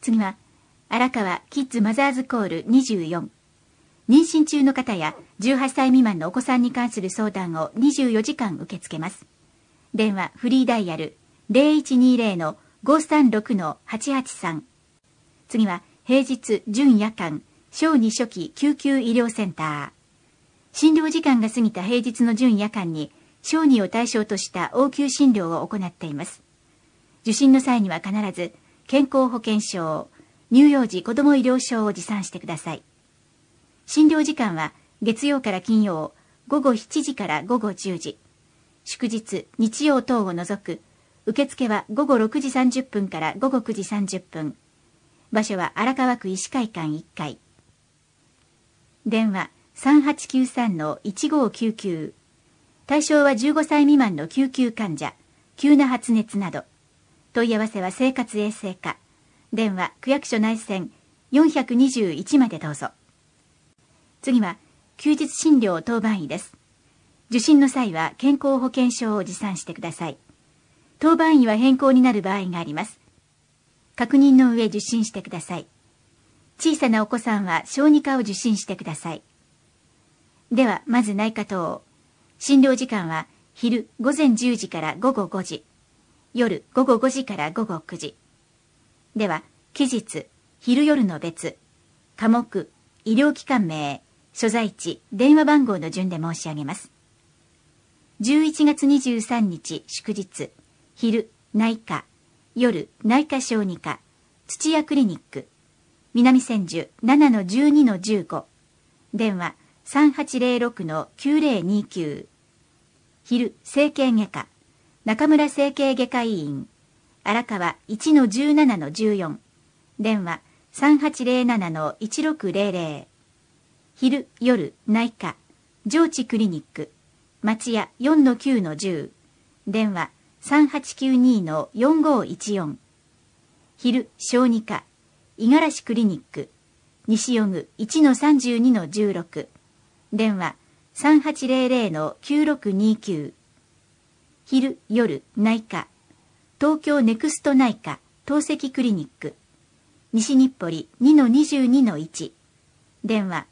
次は、荒川キッズマザーズコール24。妊娠中の方や18歳未満のお子さんに関する相談を24時間受け付けます。電話フリーダイヤル 0120-536-883。次は、平日準夜間小児初期救急医療センター。診療時間が過ぎた平日の準夜間に小児を対象とした応急診療を行っています。受診の際には必ず健康保険証、乳幼児子ども医療証を持参してください。診療時間は月曜から金曜午後7時から午後10時、祝日日曜等を除く受付は午後6時30分から午後9時30分。場所は荒川区医師会館1階。電話 3893-1599。対象は15歳未満の救急患者、急な発熱など。問い合わせは生活衛生課。電話区役所内線421までどうぞ。次は休日診療当番医です。受診の際は健康保険証を持参してください。当番医は変更になる場合があります。確認の上受診してください。小さなお子さんは小児科を受診してください。ではまず内科等。診療時間は昼午前10時から午後5時、夜午後5時から午後9時。では期日、昼夜の別、科目、医療機関名、所在地、電話番号の順で申し上げます。11月23日祝日、昼内科、夜内科小児科、土屋クリニック、南千住 7-12-15、電話 3806-9029。昼整形外科、中村整形外科医院、荒川 1-17-14、電話 3807-1600。昼夜内科、上智クリニック、町屋 4-9-10、電話 3892-4514。昼小児科、五十嵐クリニック、西予具 1-32-16、電話 3800-9629。昼夜内科、東京ネクスト内科透析クリニック、西日暮里 2-22-1、電話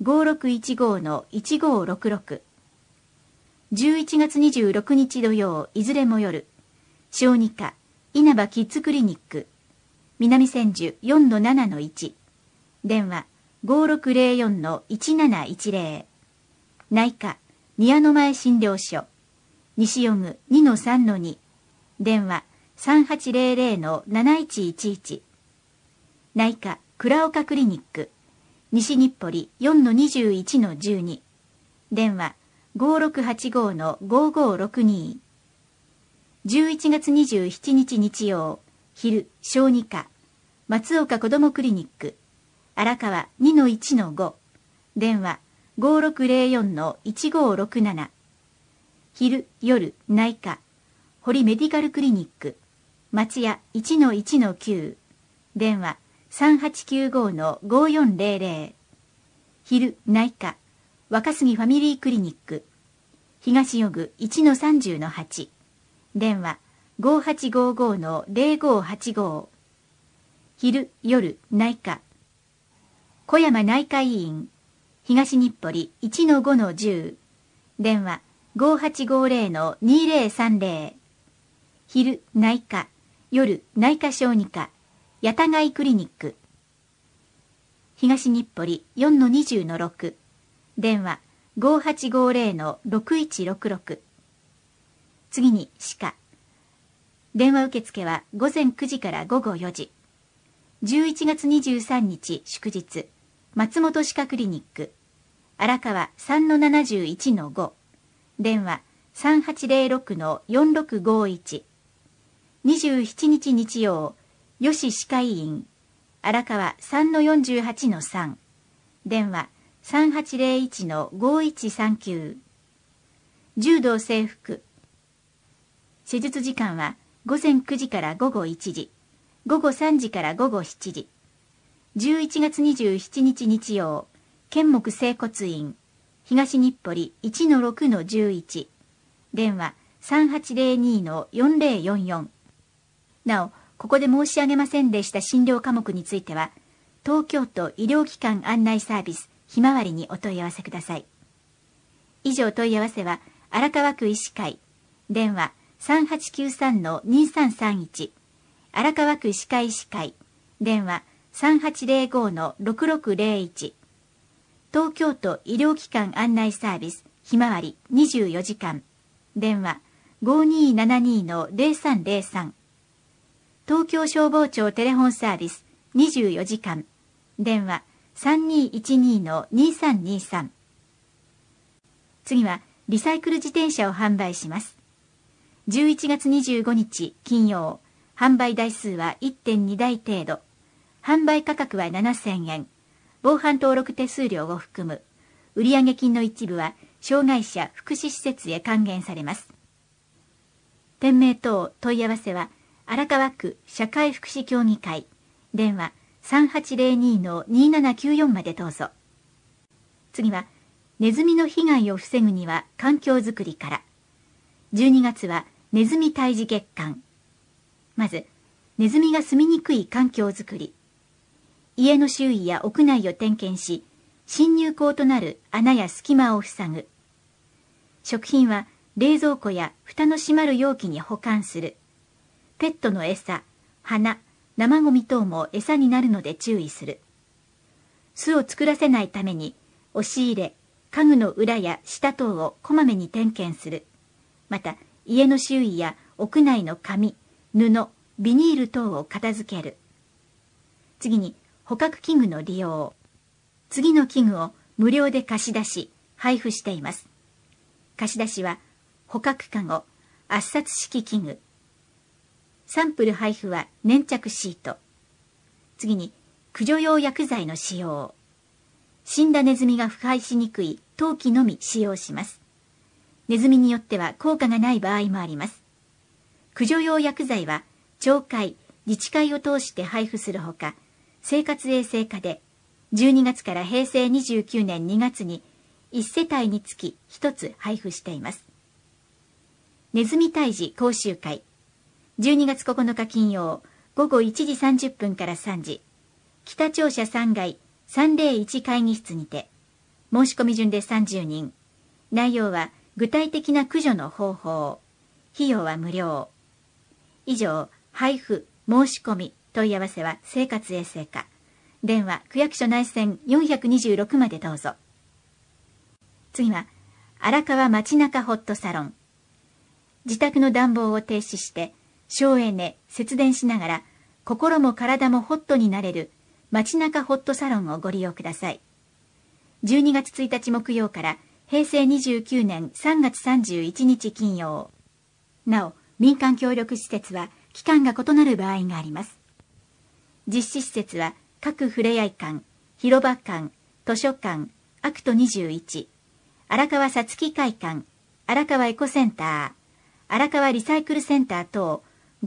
5615-1566。11月26日土曜いずれも夜、小児科稲葉キッズクリニック、南千住 4-7-1、電話 5604-1710。内科宮の前診療所、西予具 2-3-2、電話 3800-7111。内科倉岡クリニック、西日暮里 4-21-12、電話 5685-5562。11月27日日曜、昼小児科松岡子どもクリニック、荒川 2-1-5、電話 5604-1567。昼夜内科堀メディカルクリニック、町屋 1-1-9、電話 3895-5400。昼内科若杉ファミリークリニック、東予具 1-30-8、電話 5855-0585。昼夜内科小山内科医院、東日暮里 1-5-10、電話 5850-2030。昼内科夜内科小児科八田貝クリニック、東日暮里 4-20-6、電話 5850-6166。次に歯科。電話受付は午前9時から午後4時。11月23日祝日、松本歯科クリニック、荒川 3-71-5、電話 3806-4651。27日日曜、吉歯科医院、荒川 3-48-3、電話 3801-5139。柔道整復。施術時間は午前9時から午後1時、午後3時から午後7時。11月27日日曜、健木整骨院、東日暮里 1-6-11、電話 3802-4044。なお、 ここで申し上げませんでした診療科目については、東京都医療機関案内サービスひまわりにお問い合わせください。以上問い合わせは、荒川区医師会、電話 3893-2331、荒川区歯科医師会、電話 3805-6601、東京都医療機関案内サービスひまわり24時間、電話 5272-0303、東京消防庁テレホンサービス24時間、電話 3212-2323。次はリサイクル自転車を販売します。11月25日金曜、販売台数は 1.2 台程度、販売価格は7000円、防犯登録手数料を含む売上金の一部は障害者福祉施設へ還元されます。店名等問い合わせは荒川区社会福祉協議会、電話 3802-2794 までどうぞ。次はネズミの被害を防ぐには環境づくりから。12月はネズミ退治月間。まず、ネズミが住みにくい環境づくり。家の周囲や屋内を点検し、侵入口となる穴や隙間を塞ぐ。食品は冷蔵庫や蓋の閉まる容器に保管する。ペットの餌、花、生ゴミ等も餌になるので注意する。巣を作らせないために、押し入れ、家具の裏や下等をこまめに点検する。また、家の周囲や屋内の紙、布、ビニール等を片付ける。次に、捕獲器具の利用。次の器具を無料で貸し出し、配布しています。貸し出しは、捕獲かご、圧殺式器具。サンプル配布は粘着シート。次に、駆除用薬剤の使用。死んだネズミが腐敗しにくい陶器のみ使用します。ネズミによっては効果がない場合もあります。駆除用薬剤は、町会、自治会を通して配布するほか、生活衛生課で、12月から平成29年2月に、1世帯につき1つ配布しています。ネズミ退治講習会。12月9日金曜、午後1時30分から3時、北庁舎3階301会議室にて、申し込み順で30人。内容は具体的な駆除の方法。費用は無料。以上、配布、申し込み、問い合わせは生活衛生課。電話、区役所内線426までどうぞ。次は、荒川街中ホットサロン。自宅の暖房を停止して、省エネ、節電しながら、心も体もホットになれる、街中ホットサロンをご利用ください。12月1日木曜から平成29年3月31日金曜。なお、民間協力施設は期間が異なる場合があります。実施施設は各ふれあい館、広場館、図書館、アクト21、荒川さつき会館、荒川エコセンター、荒川リサイクルセンター等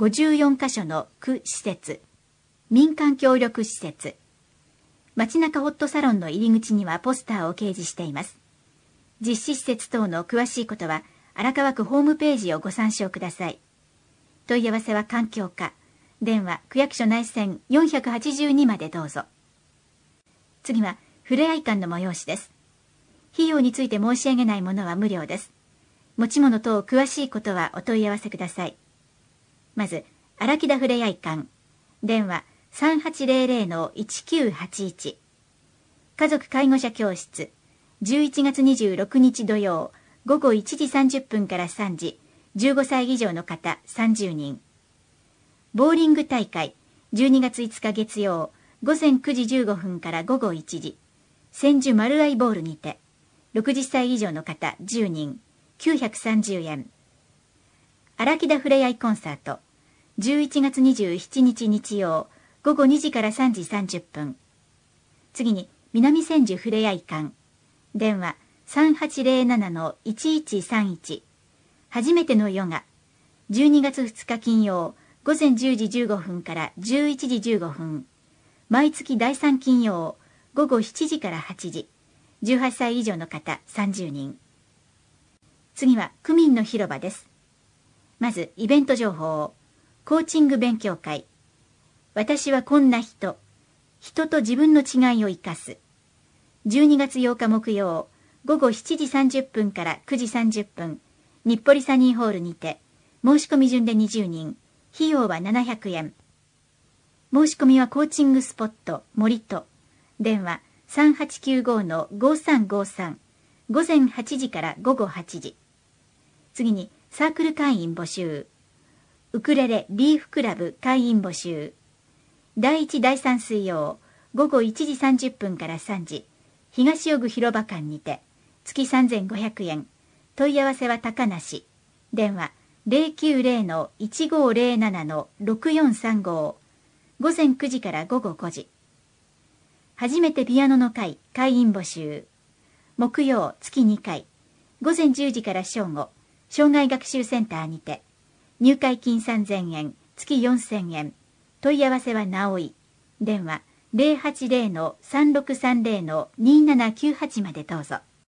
54カ所の区施設、民間協力施設。街中ホットサロンの入り口にはポスターを掲示しています。実施施設等の詳しいことは荒川区ホームページをご参照ください。問い合わせは環境課。電話、区役所内線482までどうぞ。次は、ふれあい館の催しです。費用について申し上げないものは無料です。持ち物等詳しいことはお問い合わせください。まず、荒木田ふれあい館。電話、3800-1981。家族介護者教室。11月26日土曜、午後1時30分から3時、15歳以上の方30人。ボーリング大会、12月5日月曜、午前9時15分から午後1時、千住丸愛ボールにて、60歳以上の方10人、930円。荒木田ふれあいコンサート、11月27日日曜、午後2時から3時30分。次に、南千住ふれあい館。電話、3807-1131。初めてのヨガ。12月2日金曜、午前10時15分から11時15分。毎月第3金曜、午後7時から8時。18歳以上の方30人。次は、区民の広場です。まず、イベント情報。コーチング勉強会。 私はこんな人。人と自分の違いを生かす。12月8日木曜、午後7時30分から9時30分、日暮里サニーホールにて、申し込み順で20人、費用は700円。申し込みはコーチングスポット、森と、電話3895-5353、午前8時から午後8時。次に、サークル会員募集。ウクレレリーフクラブ会員募集。第1第3水曜、午後1時30分から3時、東尾久広場館にて、月3500円。問い合わせは高梨。電話090-1507-6435。午前9時から午後5時。初めてピアノの会会員募集。木曜月2回。午前10時から正午、障害学習センターにて。入会金3000円、月4000円。問い合わせはなおい。電話080-3630-2798までどうぞ。